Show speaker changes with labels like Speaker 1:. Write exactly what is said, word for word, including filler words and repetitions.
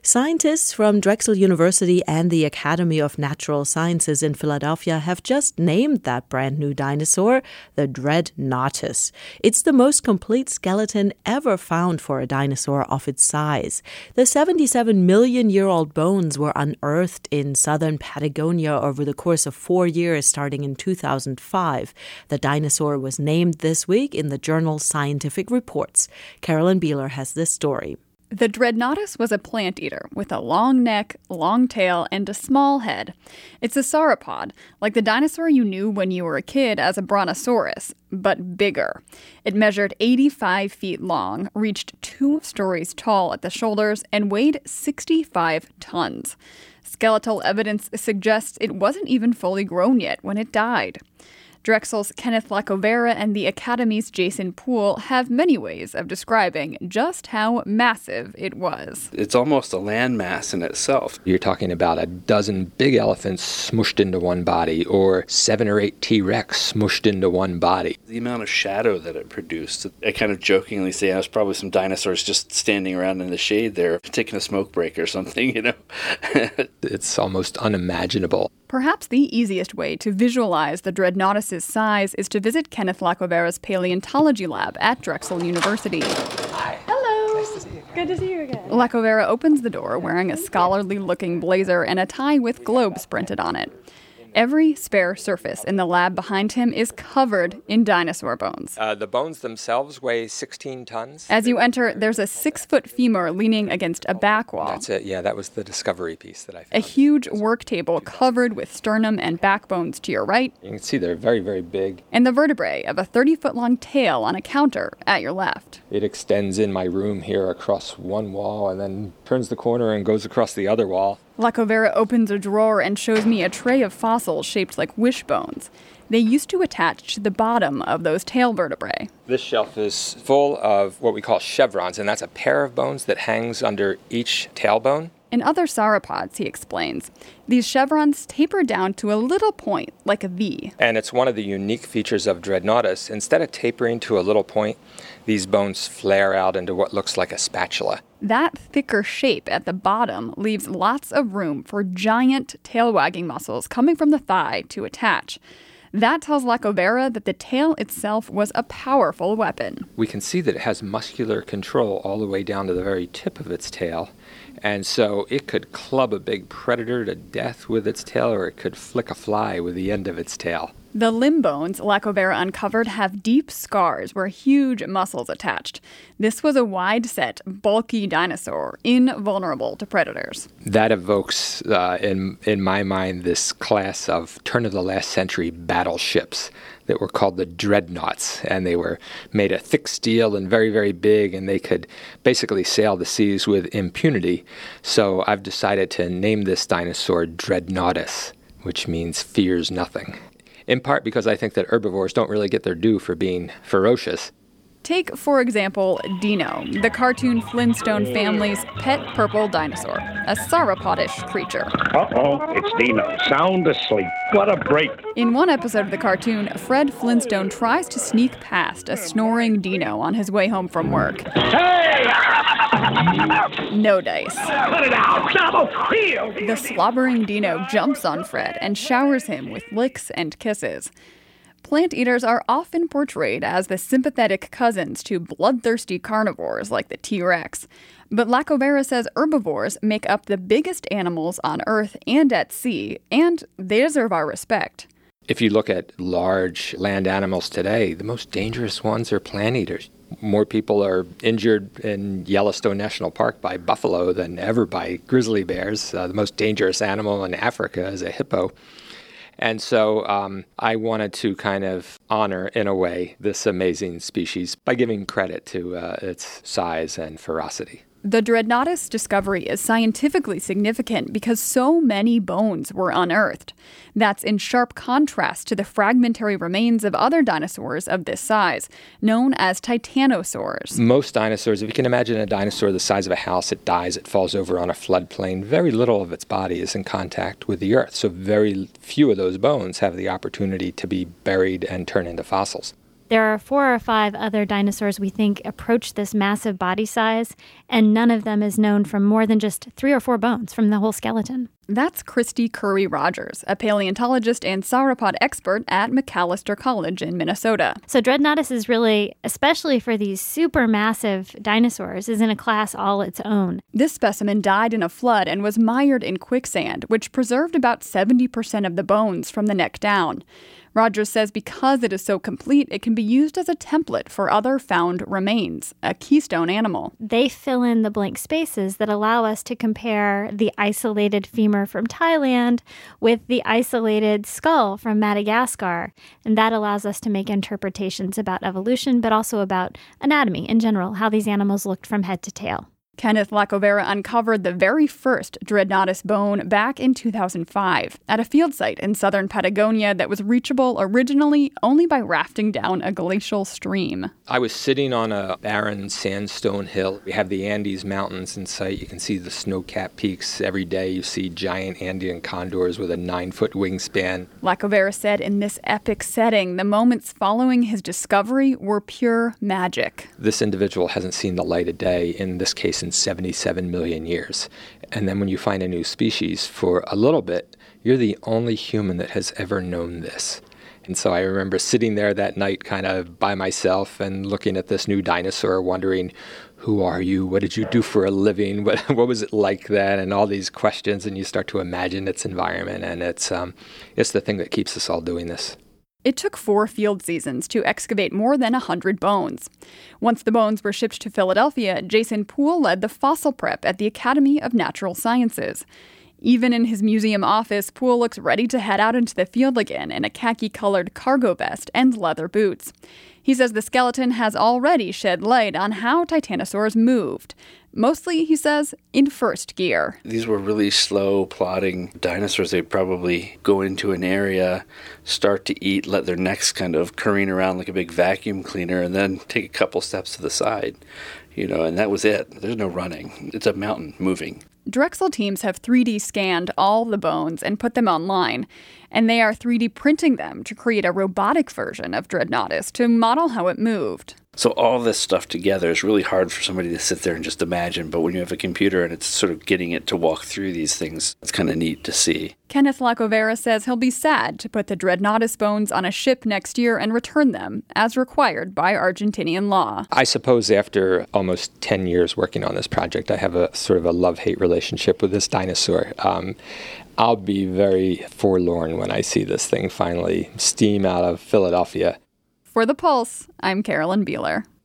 Speaker 1: Scientists from Drexel University and the Academy of Natural Sciences in Philadelphia have just named that brand new dinosaur the Dreadnoughtus. It's the most complete skeleton ever found for a dinosaur of its size. The seventy-seven million year old bones were unearthed in southern Patagonia over the course of four years starting in two thousand five. The dinosaur was named this week in the journal Scientific Reports. Carolyn Beeler has this story.
Speaker 2: The Dreadnoughtus was a plant eater with a long neck, long tail, and a small head. It's a sauropod, like the dinosaur you knew when you were a kid as a brontosaurus, but bigger. It measured eighty-five feet long, reached two stories tall at the shoulders, and weighed sixty-five tons. Skeletal evidence suggests it wasn't even fully grown yet when it died. Drexel's Kenneth Lacovera and the Academy's Jason Poole have many ways of describing just how massive it was.
Speaker 3: It's almost a landmass in itself.
Speaker 4: You're talking about a dozen big elephants smushed into one body, or seven or eight T-Rex smushed into one body.
Speaker 3: The amount of shadow that it produced, I kind of jokingly say there's probably some dinosaurs just standing around in the shade there, taking a smoke break or something, you know.
Speaker 4: It's almost unimaginable.
Speaker 2: Perhaps the easiest way to visualize the Dreadnoughtus' size is to visit Kenneth Lacovera's paleontology lab at Drexel University.
Speaker 4: Hi.
Speaker 2: Hello.
Speaker 4: Nice to see you again.
Speaker 2: Good to see you again. Lacovera opens the door wearing a scholarly-looking blazer and a tie with globes printed on it. Every spare surface in the lab behind him is covered in dinosaur bones.
Speaker 4: Uh, the bones themselves weigh sixteen tons.
Speaker 2: As you enter, there's a six-foot femur leaning against a back wall.
Speaker 4: That's it. Yeah, that was the discovery piece that I found.
Speaker 2: A huge work table covered with sternum and backbones to your right.
Speaker 4: You can see they're very, very big.
Speaker 2: And the vertebrae of a thirty-foot-long tail on a counter at your left.
Speaker 4: It extends in my room here across one wall and then turns the corner and goes across the other wall.
Speaker 2: Lacovera opens a drawer and shows me a tray of fossils shaped like wishbones. They used to attach to the bottom of those tail vertebrae.
Speaker 4: This shelf is full of what we call chevrons, and that's a pair of bones that hangs under each tailbone.
Speaker 2: In other sauropods, he explains, these chevrons taper down to a little point, like a V.
Speaker 4: And it's one of the unique features of Dreadnoughtus. Instead of tapering to a little point, these bones flare out into what looks like a spatula.
Speaker 2: That thicker shape at the bottom leaves lots of room for giant tail-wagging muscles coming from the thigh to attach. That tells Lacovera that the tail itself was a powerful weapon.
Speaker 4: We can see that it has muscular control all the way down to the very tip of its tail. And so it could club a big predator to death with its tail, or it could flick a fly with the end of its tail.
Speaker 2: The limb bones Lacovera uncovered have deep scars where huge muscles attached. This was a wide-set, bulky dinosaur, invulnerable to predators.
Speaker 4: That evokes, uh, in in my mind, this class of turn-of-the-last-century battleships that were called the dreadnoughts, and they were made of thick steel and very, very big, and they could basically sail the seas with impunity. So I've decided to name this dinosaur Dreadnoughtus, which means fears nothing. In part because I think that herbivores don't really get their due for being ferocious.
Speaker 2: Take, for example, Dino, the cartoon Flintstone family's pet purple dinosaur, a sauropodish creature.
Speaker 5: Uh-oh, it's Dino, sound asleep. What a break.
Speaker 2: In one episode of the cartoon, Fred Flintstone tries to sneak past a snoring Dino on his way home from work.
Speaker 5: Hey!
Speaker 2: No dice.
Speaker 5: Put it out! Double heel!
Speaker 2: The slobbering Dino jumps on Fred and showers him with licks and kisses. Plant eaters are often portrayed as the sympathetic cousins to bloodthirsty carnivores like the T-Rex. But Lacovera says herbivores make up the biggest animals on Earth and at sea, and they deserve our respect.
Speaker 4: If you look at large land animals today, the most dangerous ones are plant eaters. More people are injured in Yellowstone National Park by buffalo than ever by grizzly bears. Uh, the most dangerous animal in Africa is a hippo. And so um, I wanted to kind of honor, in a way, this amazing species by giving credit to uh, its size and ferocity.
Speaker 2: The Dreadnoughtus discovery is scientifically significant because so many bones were unearthed. That's in sharp contrast to the fragmentary remains of other dinosaurs of this size, known as titanosaurs.
Speaker 4: Most dinosaurs, if you can imagine a dinosaur the size of a house, it dies, it falls over on a floodplain. Very little of its body is in contact with the earth, so very few of those bones have the opportunity to be buried and turn into fossils.
Speaker 6: There are four or five other dinosaurs we think approach this massive body size, and none of them is known from more than just three or four bones from the whole skeleton.
Speaker 2: That's Christy Curry Rogers, a paleontologist and sauropod expert at Macalester College in Minnesota.
Speaker 6: So Dreadnoughtus is really, especially for these supermassive dinosaurs, is in a class all its own.
Speaker 2: This specimen died in a flood and was mired in quicksand, which preserved about seventy percent of the bones from the neck down. Rogers says because it is so complete, it can be used as a template for other found remains, a keystone animal.
Speaker 6: They fill in the blank spaces that allow us to compare the isolated femur from Thailand with the isolated skull from Madagascar. And that allows us to make interpretations about evolution, but also about anatomy in general, how these animals looked from head to tail.
Speaker 2: Kenneth Lacovera uncovered the very first Dreadnoughtus bone back in two thousand five at a field site in southern Patagonia that was reachable originally only by rafting down a glacial stream.
Speaker 4: I was sitting on a barren sandstone hill. We have the Andes Mountains in sight. You can see the snow-capped peaks. Every day you see giant Andean condors with a nine-foot wingspan.
Speaker 2: Lacovera said in this epic setting, the moments following his discovery were pure magic.
Speaker 4: This individual hasn't seen the light of day, in this case in seventy-seven million years. And then when you find a new species, for a little bit, you're the only human that has ever known this. And so I remember sitting there that night kind of by myself and looking at this new dinosaur, wondering, who are you? What did you do for a living? What, what was it like then? And all these questions, and you start to imagine its environment, and it's um, it's the thing that keeps us all doing this.
Speaker 2: It took four field seasons to excavate more than one hundred bones. Once the bones were shipped to Philadelphia, Jason Poole led the fossil prep at the Academy of Natural Sciences. Even in his museum office, Poole looks ready to head out into the field again in a khaki-colored cargo vest and leather boots. He says the skeleton has already shed light on how titanosaurs moved. Mostly, he says, in first gear.
Speaker 3: These were really slow, plodding dinosaurs. They'd probably go into an area, start to eat, let their necks kind of careen around like a big vacuum cleaner, and then take a couple steps to the side. You know, and that was it. There's no running. It's a mountain moving.
Speaker 2: Drexel teams have three D scanned all the bones and put them online, and they are three D printing them to create a robotic version of Dreadnoughtus to model how it moved.
Speaker 3: So all this stuff together is really hard for somebody to sit there and just imagine, but when you have a computer and it's sort of getting it to walk through these things, it's kind of neat to see.
Speaker 2: Kenneth Lacovera says he'll be sad to put the Dreadnoughtus bones on a ship next year and return them, as required by Argentinian law.
Speaker 4: I suppose after almost ten years working on this project, I have a sort of a love-hate relationship with this dinosaur. Um, I'll be very forlorn when I see this thing finally steam out of Philadelphia.
Speaker 2: For The Pulse, I'm Carolyn Beeler.